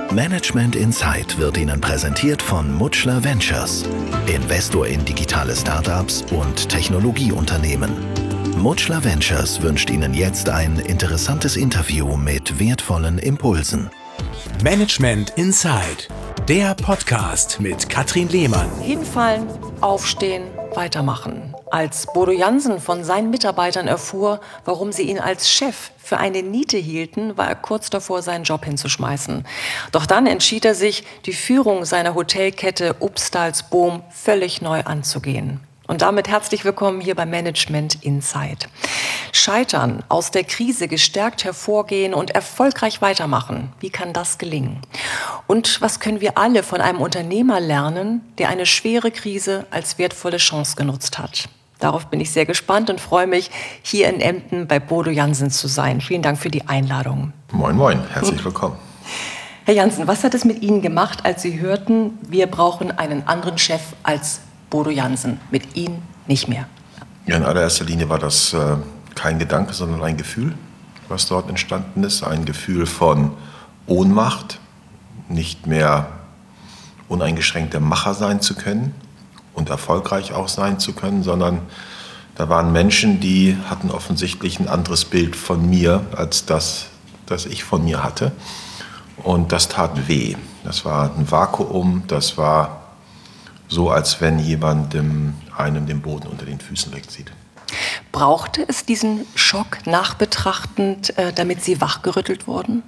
Management Insight wird Ihnen präsentiert von Mutschler Ventures, Investor in digitale Startups und Technologieunternehmen. Mutschler Ventures wünscht Ihnen jetzt ein interessantes Interview mit wertvollen Impulsen. Management Insight, der Podcast mit Katrin Lehmann. Hinfallen, aufstehen, weitermachen. Als Bodo Jansen von seinen Mitarbeitern erfuhr, warum sie ihn als Chef für eine Niete hielten, war er kurz davor, seinen Job hinzuschmeißen. Doch dann entschied er sich, die Führung seiner Hotelkette Upstalsboom völlig neu anzugehen. Und damit herzlich willkommen hier bei Management Insight. Scheitern, aus der Krise gestärkt hervorgehen und erfolgreich weitermachen. Wie kann das gelingen? Und was können wir alle von einem Unternehmer lernen, der eine schwere Krise als wertvolle Chance genutzt hat? Darauf bin ich sehr gespannt und freue mich, hier in Emden bei Bodo Jansen zu sein. Vielen Dank für die Einladung. Moin, moin. Herzlich willkommen. Herr Jansen, was hat es mit Ihnen gemacht, als Sie hörten, wir brauchen einen anderen Chef als Bodo Jansen, mit Ihnen nicht mehr? Ja, in allererster Linie war das kein Gedanke, sondern ein Gefühl, was dort entstanden ist. Ein Gefühl von Ohnmacht, nicht mehr uneingeschränkter Macher sein zu können und erfolgreich auch sein zu können, sondern da waren Menschen, die hatten offensichtlich ein anderes Bild von mir, als das ich von mir hatte. Und das tat weh. Das war ein Vakuum, das war so, als wenn jemand einem den Boden unter den Füßen wegzieht. Brauchte es diesen Schock nachbetrachtend, damit Sie wachgerüttelt wurden?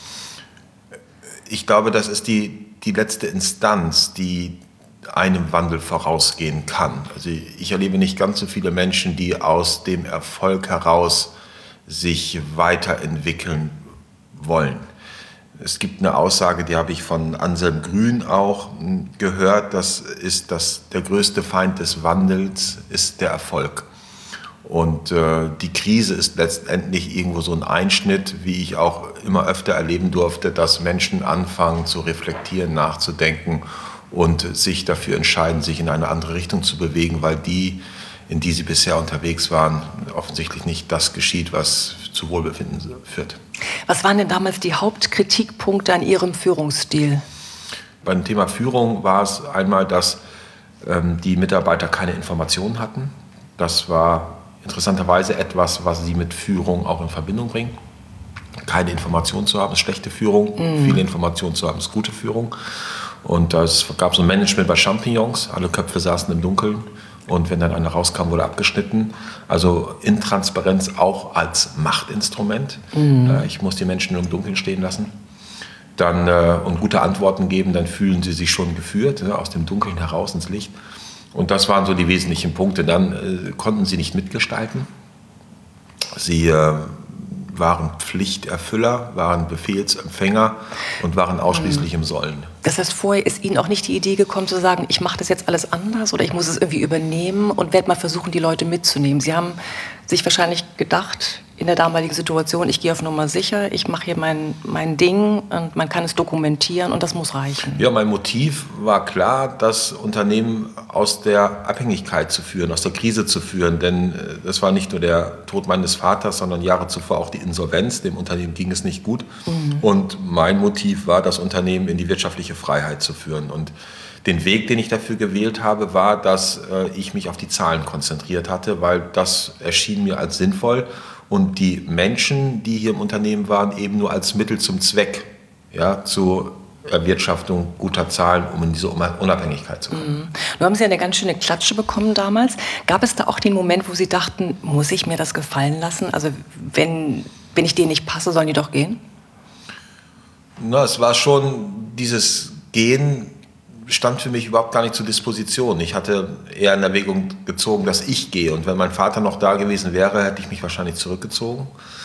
Ich glaube, das ist die letzte Instanz, die einem Wandel vorausgehen kann. Also ich erlebe nicht ganz so viele Menschen, die aus dem Erfolg heraus sich weiterentwickeln wollen. Es gibt eine Aussage, die habe ich von Anselm Grün auch gehört, das ist, dass der größte Feind des Wandels ist der Erfolg. Und die Krise ist letztendlich irgendwo so ein Einschnitt, wie ich auch immer öfter erleben durfte, dass Menschen anfangen zu reflektieren, nachzudenken und sich dafür entscheiden, sich in eine andere Richtung zu bewegen, weil die, in die sie bisher unterwegs waren, offensichtlich nicht das geschieht, was zu Wohlbefinden führt. Was waren denn damals die Hauptkritikpunkte an Ihrem Führungsstil? Beim Thema Führung war es einmal, dass die Mitarbeiter keine Informationen hatten. Das war interessanterweise etwas, was sie mit Führung auch in Verbindung bringen. Keine Informationen zu haben, ist schlechte Führung. Viele Informationen zu haben, ist gute Führung. Und es gab so ein Management bei Champignons. Alle Köpfe saßen im Dunkeln. Und wenn dann einer rauskam, wurde abgeschnitten. Also Intransparenz auch als Machtinstrument. Ich muss die Menschen im Dunkeln stehen lassen. Dann und gute Antworten geben, dann fühlen sie sich schon geführt, aus dem Dunkeln heraus ins Licht. Und das waren so die wesentlichen Punkte. Dann konnten sie nicht mitgestalten. Sie waren Pflichterfüller, waren Befehlsempfänger und waren ausschließlich im Sollen. Das heißt, vorher ist Ihnen auch nicht die Idee gekommen zu sagen, ich mache das jetzt alles anders oder ich muss es irgendwie übernehmen und werde mal versuchen, die Leute mitzunehmen. Sie haben sich wahrscheinlich gedacht, in der damaligen Situation, ich gehe auf Nummer sicher, ich mache hier mein Ding und man kann es dokumentieren und das muss reichen. Ja, mein Motiv war klar, das Unternehmen aus der Abhängigkeit zu führen, aus der Krise zu führen. Denn das war nicht nur der Tod meines Vaters, sondern Jahre zuvor auch die Insolvenz. Dem Unternehmen ging es nicht gut. Und mein Motiv war, das Unternehmen in die wirtschaftliche Freiheit zu führen. Und den Weg, den ich dafür gewählt habe, war, dass ich mich auf die Zahlen konzentriert hatte, weil das erschien mir als sinnvoll. Und die Menschen, die hier im Unternehmen waren, eben nur als Mittel zum Zweck, ja, zur Erwirtschaftung guter Zahlen, um in diese Unabhängigkeit zu kommen. Nun haben Sie eine ganz schöne Klatsche bekommen damals. Gab es da auch den Moment, wo Sie dachten, muss ich mir das gefallen lassen? Also wenn ich denen nicht passe, sollen die doch gehen? Na, es war schon dieses Gehen, stand für mich überhaupt gar nicht zur Disposition. Ich hatte eher in Erwägung gezogen, dass ich gehe. Und wenn mein Vater noch da gewesen wäre, hätte ich mich wahrscheinlich zurückgezogen.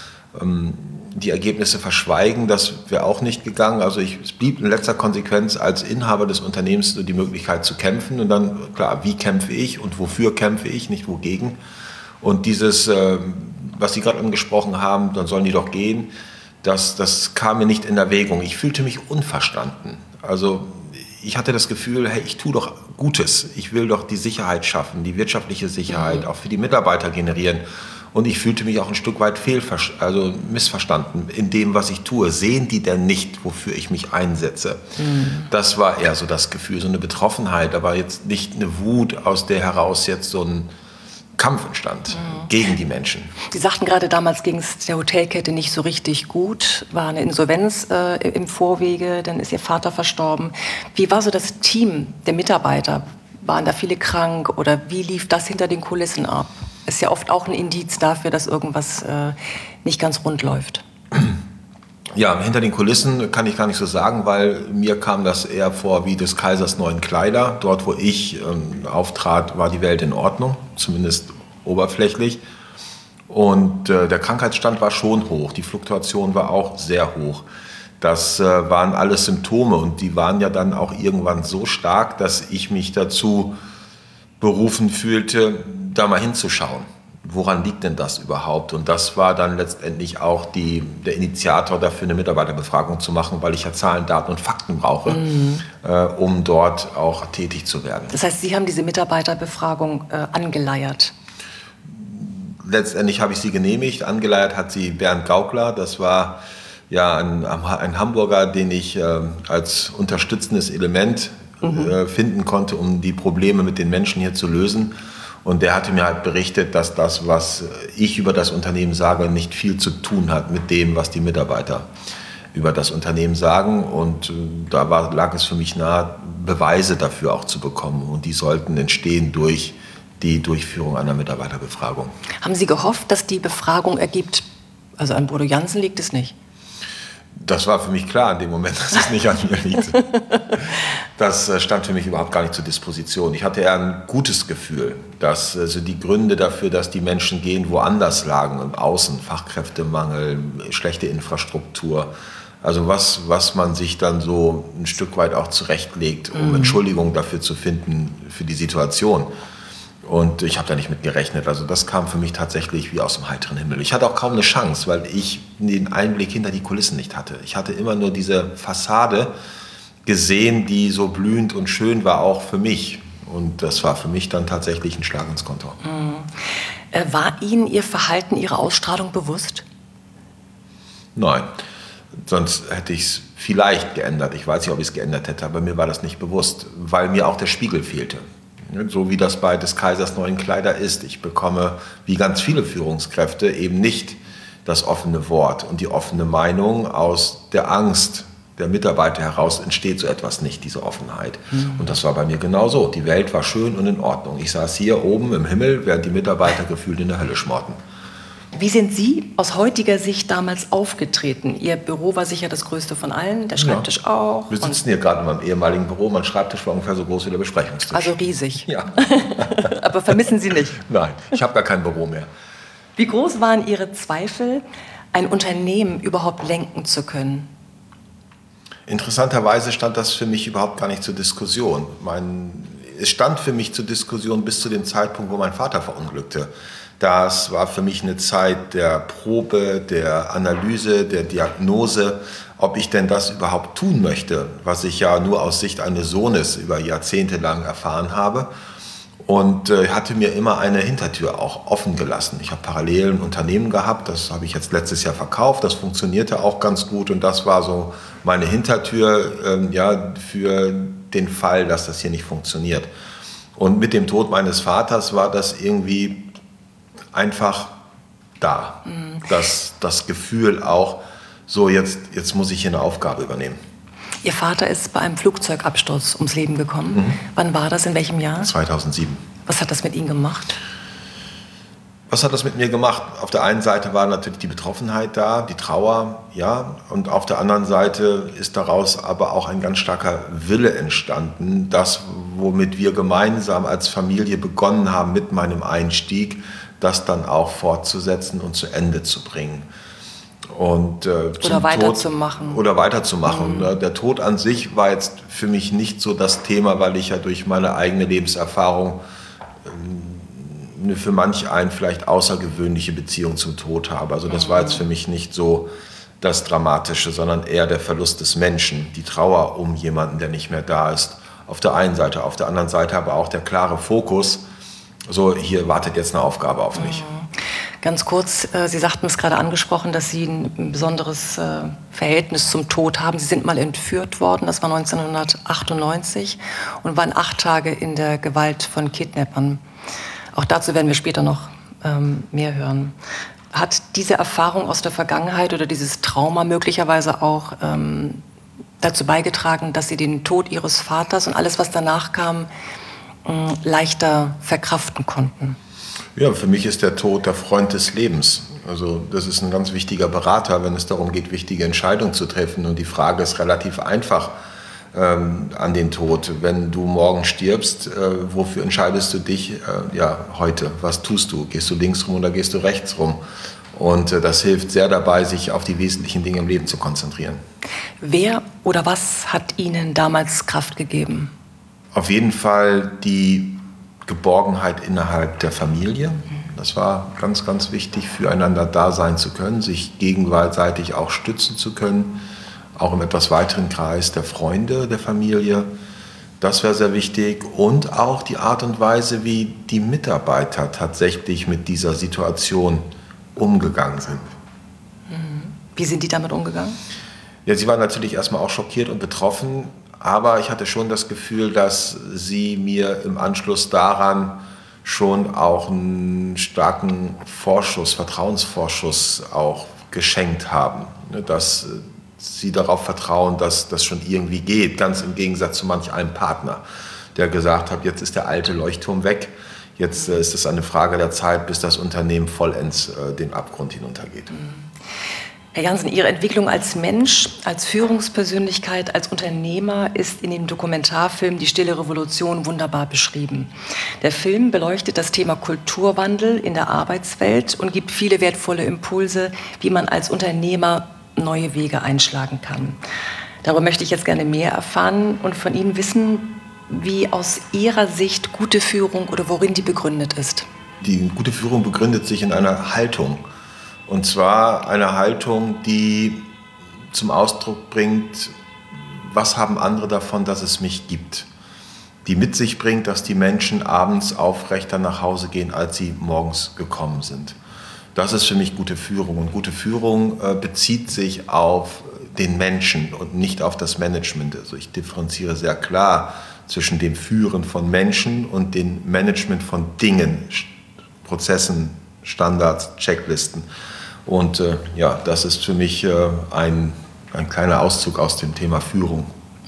Die Ergebnisse verschweigen, das wäre auch nicht gegangen. Also es blieb in letzter Konsequenz als Inhaber des Unternehmens die Möglichkeit zu kämpfen. Und dann, klar, wie kämpfe ich und wofür kämpfe ich, nicht wogegen. Und dieses, was Sie gerade angesprochen haben, dann sollen die doch gehen, das kam mir nicht in Erwägung. Ich fühlte mich unverstanden. Also ich hatte das Gefühl, hey, ich tue doch Gutes. Ich will doch die Sicherheit schaffen, die wirtschaftliche Sicherheit auch für die Mitarbeiter generieren. Und ich fühlte mich auch ein Stück weit missverstanden in dem, was ich tue. Sehen die denn nicht, wofür ich mich einsetze? Das war eher so das Gefühl, so eine Betroffenheit, aber jetzt nicht eine Wut, aus der heraus jetzt so ein Kampf entstand gegen die Menschen. Sie sagten gerade, damals ging es der Hotelkette nicht so richtig gut, war eine Insolvenz im Vorwege, dann ist Ihr Vater verstorben. Wie war so das Team der Mitarbeiter? Waren da viele krank oder wie lief das hinter den Kulissen ab? Ist ja oft auch ein Indiz dafür, dass irgendwas nicht ganz rund läuft. Ja, hinter den Kulissen kann ich gar nicht so sagen, weil mir kam das eher vor wie des Kaisers neuen Kleider. Dort, wo ich auftrat, war die Welt in Ordnung, zumindest oberflächlich. Und der Krankheitsstand war schon hoch, die Fluktuation war auch sehr hoch. Das waren alles Symptome und die waren ja dann auch irgendwann so stark, dass ich mich dazu berufen fühlte, da mal hinzuschauen. Woran liegt denn das überhaupt? Und das war dann letztendlich auch der Initiator dafür, eine Mitarbeiterbefragung zu machen, weil ich ja Zahlen, Daten und Fakten brauche, um dort auch tätig zu werden. Das heißt, Sie haben diese Mitarbeiterbefragung angeleiert? Letztendlich habe ich sie genehmigt. Angeleiert hat sie Bernd Gaukler. Das war ja ein Hamburger, den ich als unterstützendes Element finden konnte, um die Probleme mit den Menschen hier zu lösen. Und der hatte mir halt berichtet, dass das, was ich über das Unternehmen sage, nicht viel zu tun hat mit dem, was die Mitarbeiter über das Unternehmen sagen. Und da lag es für mich nahe, Beweise dafür auch zu bekommen. Und die sollten entstehen durch die Durchführung einer Mitarbeiterbefragung. Haben Sie gehofft, dass die Befragung ergibt, also an Bodo Jansen liegt es nicht? Das war für mich klar in dem Moment, dass es nicht an mir liegt. Das stand für mich überhaupt gar nicht zur Disposition. Ich hatte eher ein gutes Gefühl, dass also die Gründe dafür, dass die Menschen gehen, woanders lagen, im Außen, Fachkräftemangel, schlechte Infrastruktur. Also was man sich dann so ein Stück weit auch zurechtlegt, um Entschuldigung dafür zu finden, für die Situation. Und ich habe da nicht mit gerechnet. Also das kam für mich tatsächlich wie aus dem heiteren Himmel. Ich hatte auch kaum eine Chance, weil ich den Einblick hinter die Kulissen nicht hatte. Ich hatte immer nur diese Fassade gesehen, die so blühend und schön war, auch für mich. Und das war für mich dann tatsächlich ein Schlag ins Kontor. War Ihnen Ihr Verhalten, Ihre Ausstrahlung bewusst? Nein, sonst hätte ich es vielleicht geändert. Ich weiß nicht, ob ich es geändert hätte, aber mir war das nicht bewusst, weil mir auch der Spiegel fehlte. So wie das bei des Kaisers neuen Kleider ist. Ich bekomme, wie ganz viele Führungskräfte, eben nicht das offene Wort und die offene Meinung. Aus der Angst der Mitarbeiter heraus entsteht so etwas nicht, diese Offenheit. Und das war bei mir genauso. Die Welt war schön und in Ordnung. Ich saß hier oben im Himmel, während die Mitarbeiter gefühlt in der Hölle schmorten. Wie sind Sie aus heutiger Sicht damals aufgetreten? Ihr Büro war sicher das größte von allen, der Schreibtisch auch. Wir sitzen hier gerade in meinem ehemaligen Büro. Mein Schreibtisch war ungefähr so groß wie der Besprechungstisch. Also riesig. Ja. Aber vermissen Sie nicht? Nein, ich habe gar kein Büro mehr. Wie groß waren Ihre Zweifel, ein Unternehmen überhaupt lenken zu können? Interessanterweise stand das für mich überhaupt gar nicht zur Diskussion. Es stand für mich zur Diskussion bis zu dem Zeitpunkt, wo mein Vater verunglückte. Das war für mich eine Zeit der Probe, der Analyse, der Diagnose, ob ich denn das überhaupt tun möchte, was ich ja nur aus Sicht eines Sohnes über Jahrzehnte lang erfahren habe. Und hatte mir immer eine Hintertür auch offen gelassen. Ich habe parallel ein Unternehmen gehabt, das habe ich jetzt letztes Jahr verkauft, das funktionierte auch ganz gut und das war so meine Hintertür für den Fall, dass das hier nicht funktioniert. Und mit dem Tod meines Vaters war das irgendwie einfach da. Das Gefühl auch, so jetzt muss ich hier eine Aufgabe übernehmen. Ihr Vater ist bei einem Flugzeugabsturz ums Leben gekommen. Wann war das, in welchem Jahr? 2007. Was hat das mit Ihnen gemacht? Was hat das mit mir gemacht? Auf der einen Seite war natürlich die Betroffenheit da, die Trauer, ja. Und auf der anderen Seite ist daraus aber auch ein ganz starker Wille entstanden, das, womit wir gemeinsam als Familie begonnen haben mit meinem Einstieg, das dann auch fortzusetzen und zu Ende zu bringen. Und, oder weiterzumachen. Oder weiterzumachen. Der Tod an sich war jetzt für mich nicht so das Thema, weil ich ja durch meine eigene Lebenserfahrung eine für manch einen vielleicht außergewöhnliche Beziehung zum Tod habe. Also das war jetzt für mich nicht so das Dramatische, sondern eher der Verlust des Menschen, die Trauer um jemanden, der nicht mehr da ist. Auf der einen Seite, auf der anderen Seite aber auch der klare Fokus, so hier wartet jetzt eine Aufgabe auf mich. Ganz kurz, Sie sagten es gerade angesprochen, dass Sie ein besonderes Verhältnis zum Tod haben. Sie sind mal entführt worden, das war 1998, und waren 8 Tage in der Gewalt von Kidnappern. Auch dazu werden wir später noch mehr hören. Hat diese Erfahrung aus der Vergangenheit oder dieses Trauma möglicherweise auch dazu beigetragen, dass Sie den Tod Ihres Vaters und alles, was danach kam, leichter verkraften konnten? Ja, für mich ist der Tod der Freund des Lebens. Also das ist ein ganz wichtiger Berater, wenn es darum geht, wichtige Entscheidungen zu treffen. Und die Frage ist relativ einfach an den Tod. Wenn du morgen stirbst, wofür entscheidest du dich heute? Was tust du? Gehst du links rum oder gehst du rechts rum? Und das hilft sehr dabei, sich auf die wesentlichen Dinge im Leben zu konzentrieren. Wer oder was hat Ihnen damals Kraft gegeben? Auf jeden Fall die Geborgenheit innerhalb der Familie. Das war ganz, ganz wichtig, füreinander da sein zu können, sich gegenseitig auch stützen zu können, auch im etwas weiteren Kreis der Freunde der Familie. Das wäre sehr wichtig. Und auch die Art und Weise, wie die Mitarbeiter tatsächlich mit dieser Situation umgegangen sind. Wie sind die damit umgegangen? Ja, sie waren natürlich erstmal auch schockiert und betroffen. Aber ich hatte schon das Gefühl, dass sie mir im Anschluss daran schon auch einen starken Vertrauensvorschuss auch geschenkt haben. Dass sie darauf vertrauen, dass das schon irgendwie geht, ganz im Gegensatz zu manch einem Partner, der gesagt hat, jetzt ist der alte Leuchtturm weg, jetzt ist es eine Frage der Zeit, bis das Unternehmen vollends den Abgrund hinuntergeht. Herr Jansen, Ihre Entwicklung als Mensch, als Führungspersönlichkeit, als Unternehmer ist in dem Dokumentarfilm Die Stille Revolution wunderbar beschrieben. Der Film beleuchtet das Thema Kulturwandel in der Arbeitswelt und gibt viele wertvolle Impulse, wie man als Unternehmer neue Wege einschlagen kann. Darüber möchte ich jetzt gerne mehr erfahren und von Ihnen wissen, wie aus Ihrer Sicht gute Führung oder worin die begründet ist. Die gute Führung begründet sich in einer Haltung. Und zwar eine Haltung, die zum Ausdruck bringt, was haben andere davon, dass es mich gibt. Die mit sich bringt, dass die Menschen abends aufrechter nach Hause gehen, als sie morgens gekommen sind. Das ist für mich gute Führung. Und gute Führung bezieht sich auf den Menschen und nicht auf das Management. Also ich differenziere sehr klar zwischen dem Führen von Menschen und dem Management von Dingen, Prozessen, Standards, Checklisten. Und das ist für mich ein kleiner Auszug aus dem Thema Führung.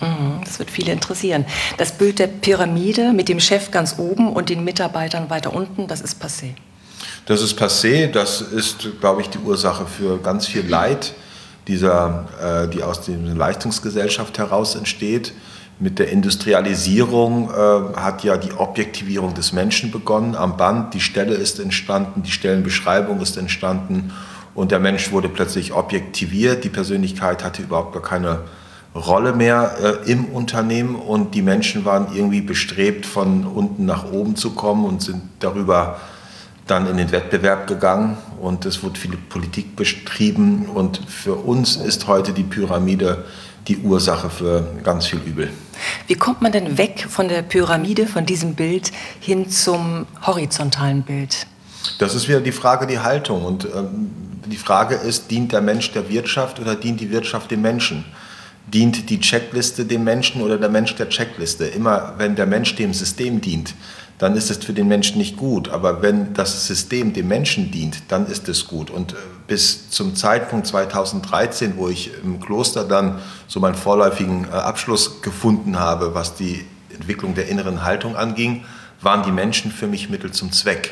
Das wird viele interessieren. Das Bild der Pyramide mit dem Chef ganz oben und den Mitarbeitern weiter unten, das ist passé. Das ist passé, das ist, glaube ich, die Ursache für ganz viel Leid, die aus der Leistungsgesellschaft heraus entsteht. Mit der Industrialisierung hat ja die Objektivierung des Menschen begonnen am Band. Die Stelle ist entstanden, die Stellenbeschreibung ist entstanden. Und der Mensch wurde plötzlich objektiviert, die Persönlichkeit hatte überhaupt gar keine Rolle mehr im Unternehmen und die Menschen waren irgendwie bestrebt, von unten nach oben zu kommen und sind darüber dann in den Wettbewerb gegangen und es wurde viel Politik betrieben und für uns ist heute die Pyramide die Ursache für ganz viel Übel. Wie kommt man denn weg von der Pyramide, von diesem Bild, hin zum horizontalen Bild? Das ist wieder die Frage, die Haltung. Und die Frage ist, dient der Mensch der Wirtschaft oder dient die Wirtschaft dem Menschen? Dient die Checkliste dem Menschen oder der Mensch der Checkliste? Immer wenn der Mensch dem System dient, dann ist es für den Menschen nicht gut. Aber wenn das System dem Menschen dient, dann ist es gut. Und bis zum Zeitpunkt 2013, wo ich im Kloster dann so meinen vorläufigen Abschluss gefunden habe, was die Entwicklung der inneren Haltung anging, waren die Menschen für mich Mittel zum Zweck.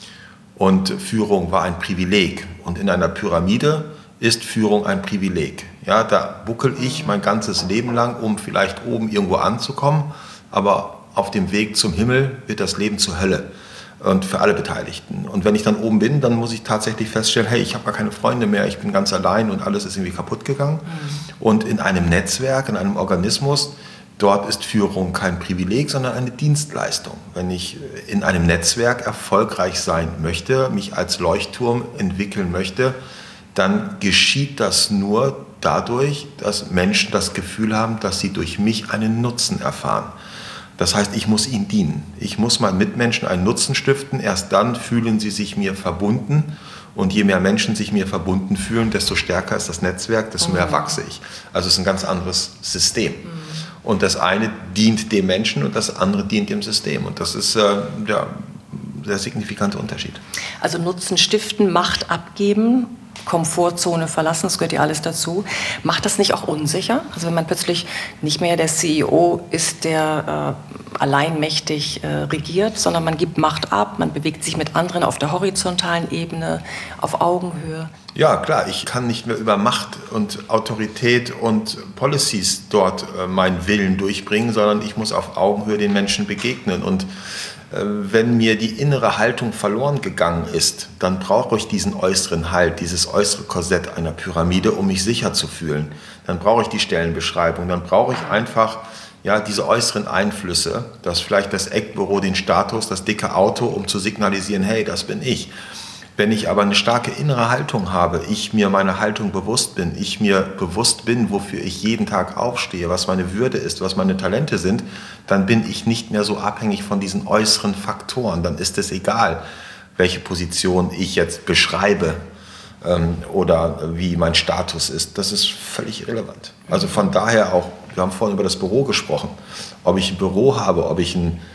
Und Führung war ein Privileg. Und in einer Pyramide ist Führung ein Privileg. Ja, da buckel ich mein ganzes Leben lang, um vielleicht oben irgendwo anzukommen. Aber auf dem Weg zum Himmel wird das Leben zur Hölle. Und für alle Beteiligten. Und wenn ich dann oben bin, dann muss ich tatsächlich feststellen, hey, ich habe gar keine Freunde mehr, ich bin ganz allein und alles ist irgendwie kaputt gegangen. Und in einem Netzwerk, in einem Organismus, dort ist Führung kein Privileg, sondern eine Dienstleistung. Wenn ich in einem Netzwerk erfolgreich sein möchte, mich als Leuchtturm entwickeln möchte, dann geschieht das nur dadurch, dass Menschen das Gefühl haben, dass sie durch mich einen Nutzen erfahren. Das heißt, ich muss ihnen dienen. Ich muss meinen Mitmenschen einen Nutzen stiften. Erst dann fühlen sie sich mir verbunden. Und je mehr Menschen sich mir verbunden fühlen, desto stärker ist das Netzwerk, desto mehr wachse ich. Also es ist ein ganz anderes System. Und das eine dient dem Menschen und das andere dient dem System. Und das ist der signifikante Unterschied. Also Nutzen stiften, Macht abgeben, Komfortzone verlassen, das gehört ja alles dazu. Macht das nicht auch unsicher? Also wenn man plötzlich nicht mehr der CEO ist, der alleinmächtig regiert, sondern man gibt Macht ab, man bewegt sich mit anderen auf der horizontalen Ebene, auf Augenhöhe. Ja, klar, ich kann nicht mehr über Macht und Autorität und Policies dort meinen Willen durchbringen, sondern ich muss auf Augenhöhe den Menschen begegnen. Und wenn mir die innere Haltung verloren gegangen ist, dann brauche ich diesen äußeren Halt, dieses äußere Korsett einer Pyramide, um mich sicher zu fühlen. Dann brauche ich die Stellenbeschreibung, dann brauche ich einfach diese äußeren Einflüsse, dass vielleicht das Eckbüro den Status, das dicke Auto, um zu signalisieren, hey, das bin ich. Wenn ich aber eine starke innere Haltung habe, ich mir meiner Haltung bewusst bin, ich mir bewusst bin, wofür ich jeden Tag aufstehe, was meine Würde ist, was meine Talente sind, dann bin ich nicht mehr so abhängig von diesen äußeren Faktoren. Dann ist es egal, welche Position ich jetzt beschreibe oder wie mein Status ist. Das ist völlig irrelevant. Also von daher auch, wir haben vorhin über das Büro gesprochen, ob ich ein Büro habe, ob ich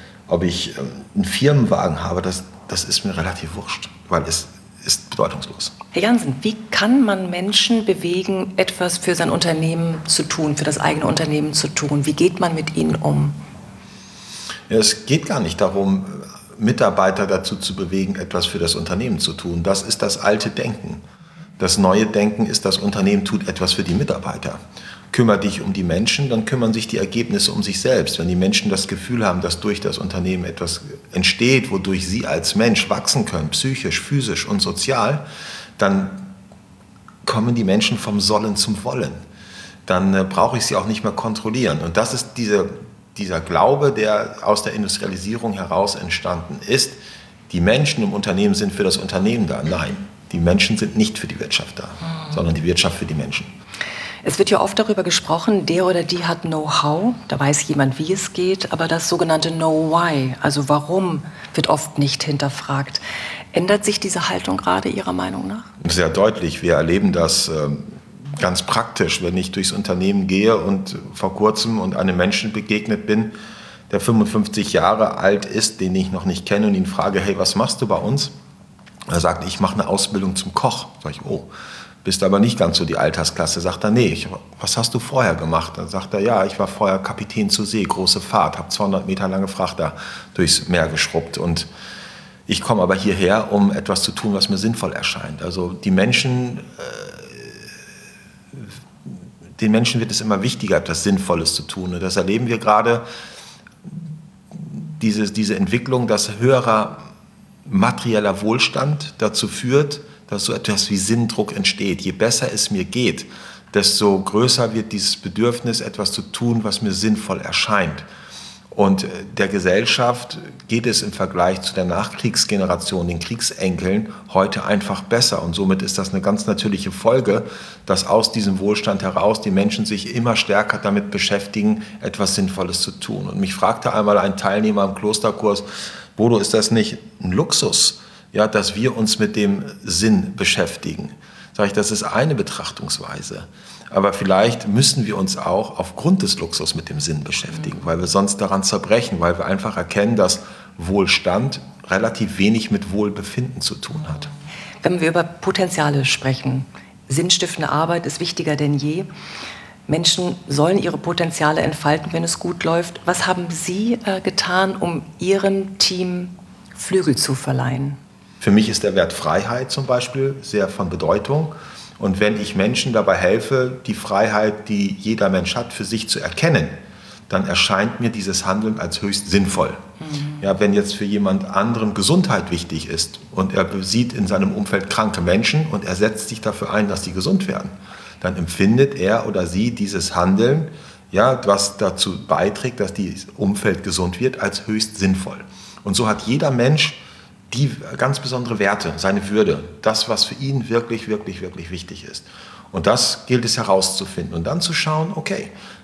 einen Firmenwagen habe, das ist mir relativ wurscht, weil es ist bedeutungslos. Herr Jansen, wie kann man Menschen bewegen, etwas für sein Unternehmen zu tun, für das eigene Unternehmen zu tun? Wie geht man mit ihnen um? Ja, es geht gar nicht darum, Mitarbeiter dazu zu bewegen, etwas für das Unternehmen zu tun. Das ist das alte Denken. Das neue Denken ist, das Unternehmen tut etwas für die Mitarbeiter. Kümmere dich um die Menschen, dann kümmern sich die Ergebnisse um sich selbst. Wenn die Menschen das Gefühl haben, dass durch das Unternehmen etwas entsteht, wodurch sie als Mensch wachsen können, psychisch, physisch und sozial, dann kommen die Menschen vom Sollen zum Wollen. Dann brauche ich sie auch nicht mehr kontrollieren. Und das ist dieser Glaube, der aus der Industrialisierung heraus entstanden ist. Die Menschen im Unternehmen sind für das Unternehmen da. Nein, die Menschen sind nicht für die Wirtschaft da, sondern die Wirtschaft für die Menschen. Es wird ja oft darüber gesprochen, der oder die hat Know-how, da weiß jemand, wie es geht, aber das sogenannte Know-why, also warum, wird oft nicht hinterfragt. Ändert sich diese Haltung gerade Ihrer Meinung nach? Sehr deutlich. Wir erleben das ganz praktisch, wenn ich durchs Unternehmen gehe und vor kurzem und einem Menschen begegnet bin, der 55 Jahre alt ist, den ich noch nicht kenne und ihn frage, hey, was machst du bei uns? Er sagt, ich mache eine Ausbildung zum Koch. Sag ich, oh. Bist aber nicht ganz so die Altersklasse. Sagt er, nee, was hast du vorher gemacht? Dann sagt er, ja, ich war vorher Kapitän zur See, große Fahrt, habe 200 Meter lange Frachter durchs Meer geschrubbt und ich komme aber hierher, um etwas zu tun, was mir sinnvoll erscheint. Also den Menschen wird es immer wichtiger, etwas Sinnvolles zu tun. Und das erleben wir gerade, diese Entwicklung, dass höherer materieller Wohlstand dazu führt, dass so etwas wie Sinndruck entsteht. Je besser es mir geht, desto größer wird dieses Bedürfnis, etwas zu tun, was mir sinnvoll erscheint. Und der Gesellschaft geht es im Vergleich zu der Nachkriegsgeneration, den Kriegsenkeln, heute einfach besser. Und somit ist das eine ganz natürliche Folge, dass aus diesem Wohlstand heraus die Menschen sich immer stärker damit beschäftigen, etwas Sinnvolles zu tun. Und mich fragte einmal ein Teilnehmer im Klosterkurs, Bodo, ist das nicht ein Luxus, ja, dass wir uns mit dem Sinn beschäftigen? Sag ich, das ist eine Betrachtungsweise. Aber vielleicht müssen wir uns auch aufgrund des Luxus mit dem Sinn beschäftigen, weil wir sonst daran zerbrechen, weil wir einfach erkennen, dass Wohlstand relativ wenig mit Wohlbefinden zu tun hat. Wenn wir über Potenziale sprechen, sinnstiftende Arbeit ist wichtiger denn je. Menschen sollen ihre Potenziale entfalten, wenn es gut läuft. Was haben Sie getan, um Ihrem Team Flügel zu verleihen? Für mich ist der Wert Freiheit zum Beispiel sehr von Bedeutung. Und wenn ich Menschen dabei helfe, die Freiheit, die jeder Mensch hat, für sich zu erkennen, dann erscheint mir dieses Handeln als höchst sinnvoll. Ja, wenn jetzt für jemand anderen Gesundheit wichtig ist und er sieht in seinem Umfeld kranke Menschen und er setzt sich dafür ein, dass die gesund werden, dann empfindet er oder sie dieses Handeln, ja, was dazu beiträgt, dass das Umfeld gesund wird, als höchst sinnvoll. Und so hat jeder Mensch die ganz besondere Werte, seine Würde, das, was für ihn wirklich, wirklich, wirklich wichtig ist. Und das gilt es herauszufinden und dann zu schauen, okay,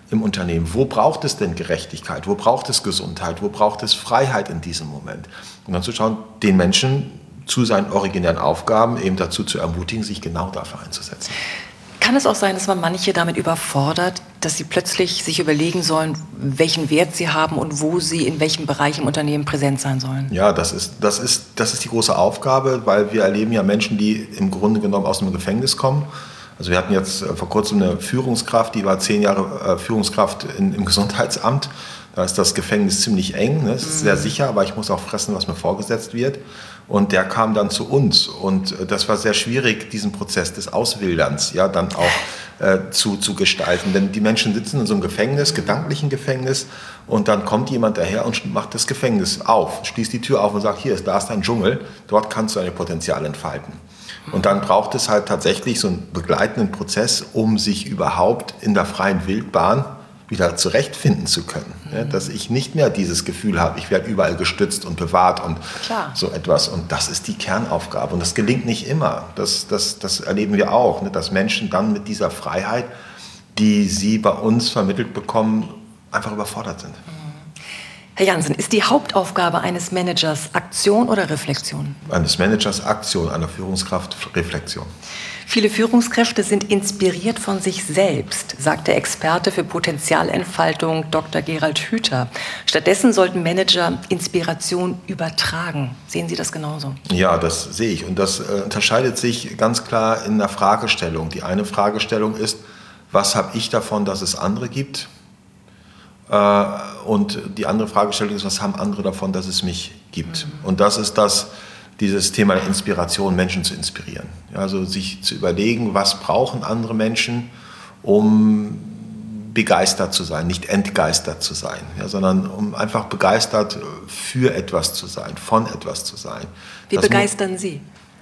im Unternehmen. Wo braucht es denn Gerechtigkeit? Wo braucht es Gesundheit? Wo braucht es Freiheit in diesem Moment? Und dann zu schauen, den Menschen zu seinen originären Aufgaben eben dazu zu ermutigen, sich genau dafür einzusetzen. Kann es auch sein, dass man manche damit überfordert, dass sie plötzlich sich überlegen sollen, welchen Wert sie haben und wo sie in welchem Bereich im Unternehmen präsent sein sollen? Ja, das ist die große Aufgabe, weil wir erleben ja Menschen, die im Grunde genommen aus dem Gefängnis kommen. Also wir hatten jetzt vor kurzem eine Führungskraft, die war 10 Jahre Führungskraft im Gesundheitsamt. Da ist das Gefängnis ziemlich eng, ne? Es ist sehr sicher, aber ich muss auch fressen, was mir vorgesetzt wird. Und der kam dann zu uns und das war sehr schwierig, diesen Prozess des Auswilderns ja dann auch zu gestalten. Denn die Menschen sitzen in so einem Gefängnis, gedanklichen Gefängnis, und dann kommt jemand daher und macht das Gefängnis auf, schließt die Tür auf und sagt, da ist ein Dschungel, dort kannst du dein Potenzial entfalten. Und dann braucht es halt tatsächlich so einen begleitenden Prozess, um sich überhaupt in der freien Wildbahn wieder zurechtfinden zu können. Ja, dass ich nicht mehr dieses Gefühl habe, ich werde überall gestützt und bewahrt und so etwas. Und das ist die Kernaufgabe. Und das gelingt nicht immer. Das erleben wir auch, ne? Dass Menschen dann mit dieser Freiheit, die sie bei uns vermittelt bekommen, einfach überfordert sind. Herr Jansen, ist die Hauptaufgabe eines Managers Aktion oder Reflexion? Eines Managers Aktion, einer Führungskraft Reflexion. Viele Führungskräfte sind inspiriert von sich selbst, sagt der Experte für Potenzialentfaltung Dr. Gerald Hüther. Stattdessen sollten Manager Inspiration übertragen. Sehen Sie das genauso? Ja, das sehe ich. Und das unterscheidet sich ganz klar in der Fragestellung. Die eine Fragestellung ist, was habe ich davon, dass es andere gibt? Und die andere Fragestellung ist, was haben andere davon, dass es mich gibt? Und das ist dieses Thema der Inspiration, Menschen zu inspirieren. Ja, also sich zu überlegen, was brauchen andere Menschen, um begeistert zu sein, nicht entgeistert zu sein, ja, sondern um einfach begeistert für etwas zu sein, von etwas zu sein. Wie begeistern Sie?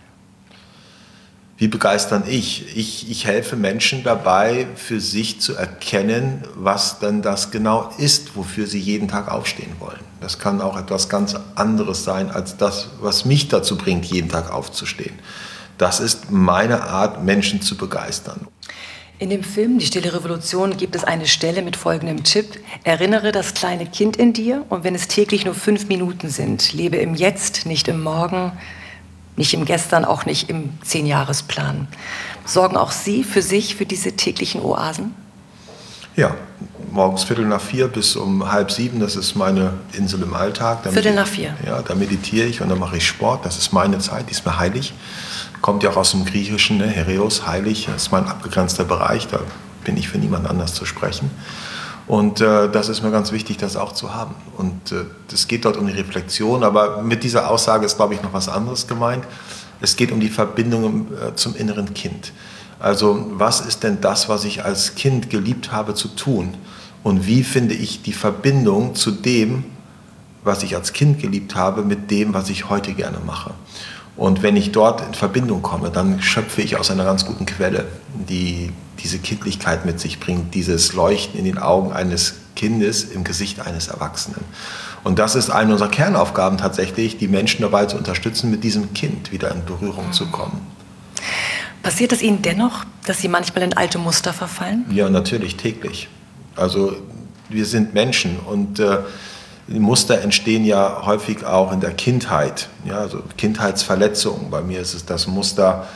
Wie begeistern ich? Ich helfe Menschen dabei, für sich zu erkennen, was denn das genau ist, wofür sie jeden Tag aufstehen wollen. Das kann auch etwas ganz anderes sein, als das, was mich dazu bringt, jeden Tag aufzustehen. Das ist meine Art, Menschen zu begeistern. In dem Film Die Stille Revolution gibt es eine Stelle mit folgendem Tipp: Erinnere das kleine Kind in dir, und wenn es täglich nur 5 Minuten sind, lebe im Jetzt, nicht im Morgen, nicht im Gestern, auch nicht im 10-Jahresplan. Sorgen auch Sie für sich, für diese täglichen Oasen? Ja, morgens 4:45 bis um 6:30, das ist meine Insel im Alltag. 4:45? Ja, da meditiere ich und dann mache ich Sport. Das ist meine Zeit, die ist mir heilig. Kommt ja auch aus dem Griechischen, ne? Hereos, heilig, das ist mein abgegrenzter Bereich, da bin ich für niemand anders zu sprechen. Und das ist mir ganz wichtig, das auch zu haben. Und es geht dort um die Reflexion, aber mit dieser Aussage ist, glaube ich, noch was anderes gemeint. Es geht um die Verbindung zum inneren Kind. Also was ist denn das, was ich als Kind geliebt habe zu tun? Und wie finde ich die Verbindung zu dem, was ich als Kind geliebt habe, mit dem, was ich heute gerne mache? Und wenn ich dort in Verbindung komme, dann schöpfe ich aus einer ganz guten Quelle, die diese Kindlichkeit mit sich bringt, dieses Leuchten in den Augen eines Kindes im Gesicht eines Erwachsenen. Und das ist eine unserer Kernaufgaben tatsächlich, die Menschen dabei zu unterstützen, mit diesem Kind wieder in Berührung zu kommen. Passiert es Ihnen dennoch, dass Sie manchmal in alte Muster verfallen? Ja, natürlich, täglich. Also wir sind Menschen und die Muster entstehen ja häufig auch in der Kindheit, ja, also Kindheitsverletzungen. Bei mir ist es das Muster,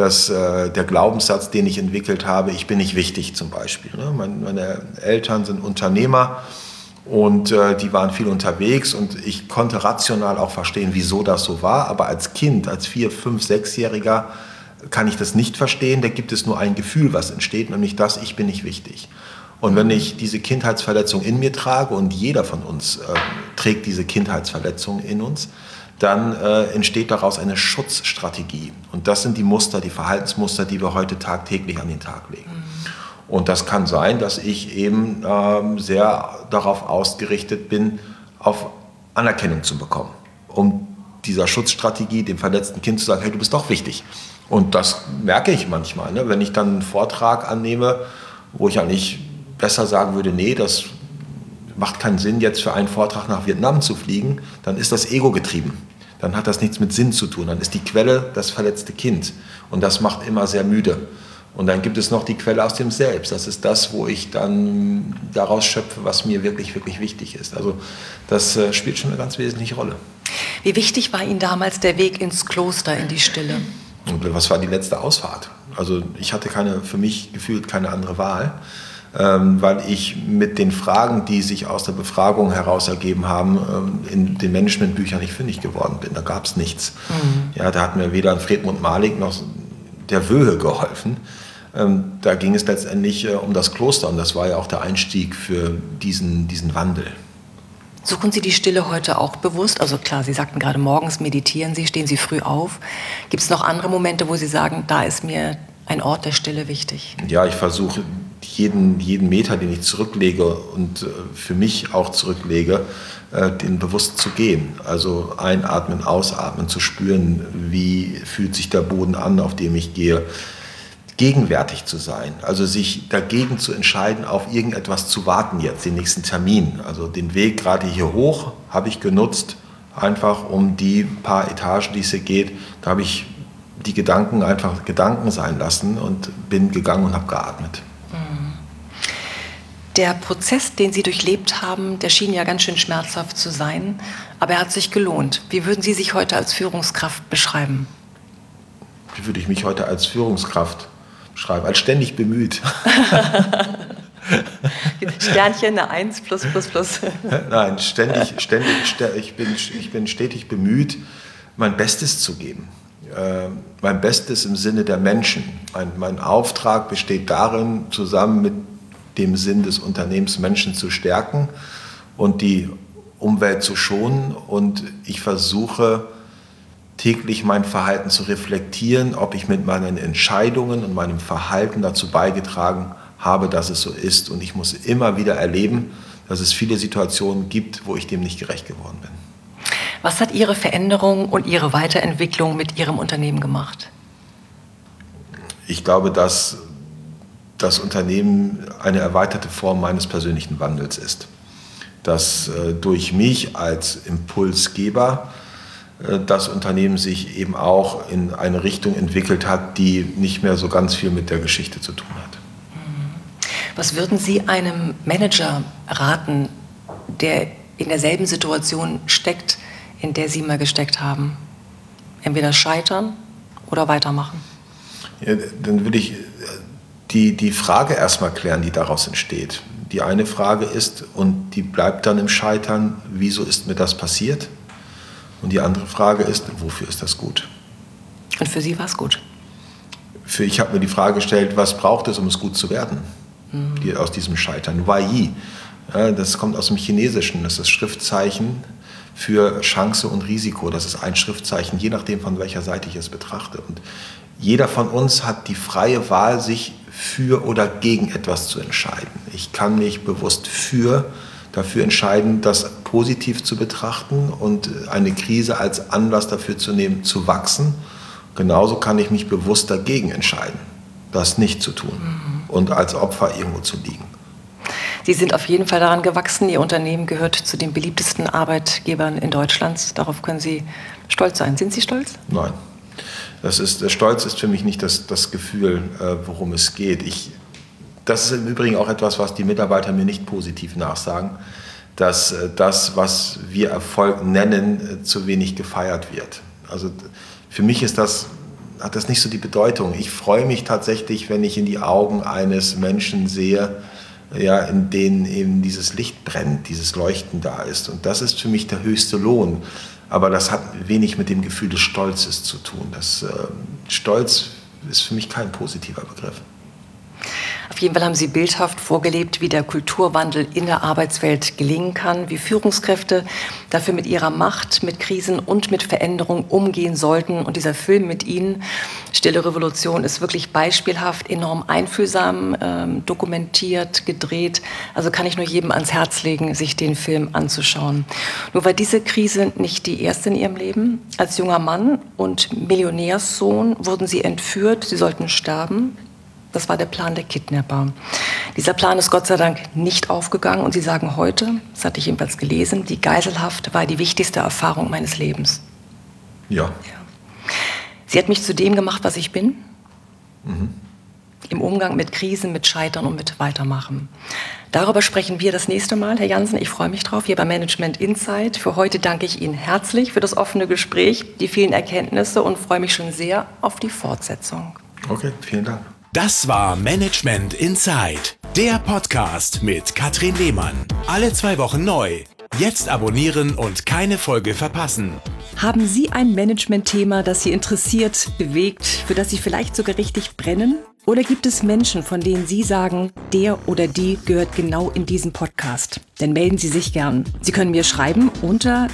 der Glaubenssatz, den ich entwickelt habe, ich bin nicht wichtig zum Beispiel. Ne? Meine Eltern sind Unternehmer und die waren viel unterwegs und ich konnte rational auch verstehen, wieso das so war. Aber als Kind, als 4-, 5-, 6-Jähriger kann ich das nicht verstehen. Da gibt es nur ein Gefühl, was entsteht, nämlich das, ich bin nicht wichtig. Und wenn ich diese Kindheitsverletzung in mir trage, und jeder von uns trägt diese Kindheitsverletzung in uns, dann entsteht daraus eine Schutzstrategie. Und das sind die Muster, die Verhaltensmuster, die wir heute tagtäglich an den Tag legen. Und das kann sein, dass ich eben sehr darauf ausgerichtet bin, auf Anerkennung zu bekommen. Um dieser Schutzstrategie, dem verletzten Kind zu sagen, hey, du bist doch wichtig. Und das merke ich manchmal, ne? Wenn ich dann einen Vortrag annehme, wo ich eigentlich besser sagen würde, nee, das macht keinen Sinn, jetzt für einen Vortrag nach Vietnam zu fliegen, dann ist das Ego getrieben. Dann hat das nichts mit Sinn zu tun. Dann ist die Quelle das verletzte Kind. Und das macht immer sehr müde. Und dann gibt es noch die Quelle aus dem Selbst. Das ist das, wo ich dann daraus schöpfe, was mir wirklich, wirklich wichtig ist. Also das spielt schon eine ganz wesentliche Rolle. Wie wichtig war Ihnen damals der Weg ins Kloster, in die Stille? Und was war die letzte Ausfahrt? Also ich hatte für mich gefühlt keine andere Wahl, weil ich mit den Fragen, die sich aus der Befragung heraus ergeben haben, in den Managementbüchern nicht fündig geworden bin. Da gab es nichts. Ja, da hat mir weder ein Fredmund Malik noch der Wöhe geholfen. Da ging es letztendlich um das Kloster und das war ja auch der Einstieg für diesen Wandel. Suchen Sie die Stille heute auch bewusst? Also klar, Sie sagten gerade, morgens meditieren Sie, stehen Sie früh auf. Gibt es noch andere Momente, wo Sie sagen, da ist mir ein Ort der Stille wichtig? Ja, ich versuche jeden Meter, den ich zurücklege und für mich auch zurücklege, den bewusst zu gehen. Also einatmen, ausatmen, zu spüren, wie fühlt sich der Boden an, auf dem ich gehe. Gegenwärtig zu sein, also sich dagegen zu entscheiden, auf irgendetwas zu warten jetzt, den nächsten Termin. Also den Weg gerade hier hoch habe ich genutzt, einfach um die paar Etagen, die es hier geht, da habe ich die Gedanken einfach Gedanken sein lassen und bin gegangen und habe geatmet. Der Prozess, den Sie durchlebt haben, der schien ja ganz schön schmerzhaft zu sein, aber er hat sich gelohnt. Wie würden Sie sich heute als Führungskraft beschreiben? Wie würde ich mich heute als Führungskraft beschreiben? Als ständig bemüht. Sternchen, eine 1, plus. Nein, ich bin stetig bemüht, mein Bestes zu geben. Mein Bestes im Sinne der Menschen. Mein Auftrag besteht darin, zusammen mit dem Sinn des Unternehmens Menschen zu stärken und die Umwelt zu schonen. Und ich versuche täglich mein Verhalten zu reflektieren, ob ich mit meinen Entscheidungen und meinem Verhalten dazu beigetragen habe, dass es so ist. Und ich muss immer wieder erleben, dass es viele Situationen gibt, wo ich dem nicht gerecht geworden bin. Was hat Ihre Veränderung und Ihre Weiterentwicklung mit Ihrem Unternehmen gemacht? Ich glaube, dass das Unternehmen eine erweiterte Form meines persönlichen Wandels ist. Dass durch mich als Impulsgeber das Unternehmen sich eben auch in eine Richtung entwickelt hat, die nicht mehr so ganz viel mit der Geschichte zu tun hat. Was würden Sie einem Manager raten, der in derselben Situation steckt, in der Sie mal gesteckt haben? Entweder scheitern oder weitermachen? Ja, dann würde ich die Frage erstmal klären, die daraus entsteht. Die eine Frage ist, und die bleibt dann im Scheitern, wieso ist mir das passiert? Und die andere Frage ist, wofür ist das gut? Und für Sie war es gut? Ich habe mir die Frage gestellt, was braucht es, um es gut zu werden? Aus diesem Scheitern. Wai Yi, ja, das kommt aus dem Chinesischen, das ist das Schriftzeichen für Chance und Risiko. Das ist ein Schriftzeichen, je nachdem, von welcher Seite ich es betrachte. Und jeder von uns hat die freie Wahl, sich für oder gegen etwas zu entscheiden. Ich kann mich bewusst dafür entscheiden, das positiv zu betrachten und eine Krise als Anlass dafür zu nehmen, zu wachsen. Genauso kann ich mich bewusst dagegen entscheiden, das nicht zu tun und als Opfer irgendwo zu liegen. Sie sind auf jeden Fall daran gewachsen. Ihr Unternehmen gehört zu den beliebtesten Arbeitgebern in Deutschland. Darauf können Sie stolz sein. Sind Sie stolz? Nein. Stolz ist für mich nicht das Gefühl, worum es geht. Das ist im Übrigen auch etwas, was die Mitarbeiter mir nicht positiv nachsagen, dass das, was wir Erfolg nennen, zu wenig gefeiert wird. Also für mich hat das nicht so die Bedeutung. Ich freue mich tatsächlich, wenn ich in die Augen eines Menschen sehe, ja, in denen eben dieses Licht brennt, dieses Leuchten da ist. Und das ist für mich der höchste Lohn. Aber das hat wenig mit dem Gefühl des Stolzes zu tun. Stolz ist für mich kein positiver Begriff. Auf jeden Fall haben Sie bildhaft vorgelebt, wie der Kulturwandel in der Arbeitswelt gelingen kann, wie Führungskräfte dafür mit ihrer Macht, mit Krisen und mit Veränderungen umgehen sollten. Und dieser Film mit Ihnen, Stille Revolution, ist wirklich beispielhaft, enorm einfühlsam, dokumentiert, gedreht. Also kann ich nur jedem ans Herz legen, sich den Film anzuschauen. Nur war diese Krise nicht die erste in Ihrem Leben. Als junger Mann und Millionärssohn wurden Sie entführt, Sie sollten sterben. Das war der Plan der Kidnapper. Dieser Plan ist Gott sei Dank nicht aufgegangen. Und Sie sagen heute, das hatte ich jedenfalls gelesen, die Geiselhaft war die wichtigste Erfahrung meines Lebens. Ja. Sie hat mich zu dem gemacht, was ich bin. im Umgang mit Krisen, mit Scheitern und mit Weitermachen. Darüber sprechen wir das nächste Mal, Herr Jansen. Ich freue mich drauf, hier bei Management Insight. Für heute danke ich Ihnen herzlich für das offene Gespräch, die vielen Erkenntnisse und freue mich schon sehr auf die Fortsetzung. Okay, vielen Dank. Das war Management Insight, der Podcast mit Katrin Lehmann. Alle 2 Wochen neu. Jetzt abonnieren und keine Folge verpassen. Haben Sie ein Management-Thema, das Sie interessiert, bewegt, für das Sie vielleicht sogar richtig brennen? Oder gibt es Menschen, von denen Sie sagen, der oder die gehört genau in diesen Podcast? Dann melden Sie sich gern. Sie können mir schreiben unter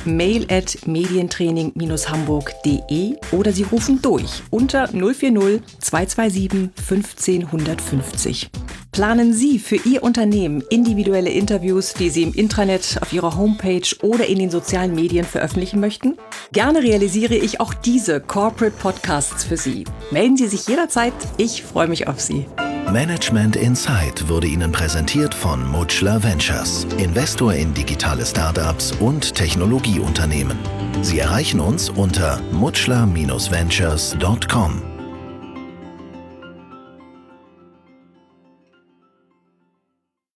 mail@medientraining-hamburg.de oder Sie rufen durch unter 040 227 15 150. Planen Sie für Ihr Unternehmen individuelle Interviews, die Sie im Intranet, auf Ihrer Homepage oder in den sozialen Medien veröffentlichen möchten? Gerne realisiere ich auch diese Corporate Podcasts für Sie. Melden Sie sich jederzeit. Ich freue mich auf Sie. Management Insight wurde Ihnen präsentiert von Mutchler Ventures, Investor in digitale Startups und Technologieunternehmen. Sie erreichen uns unter mutchler-ventures.com.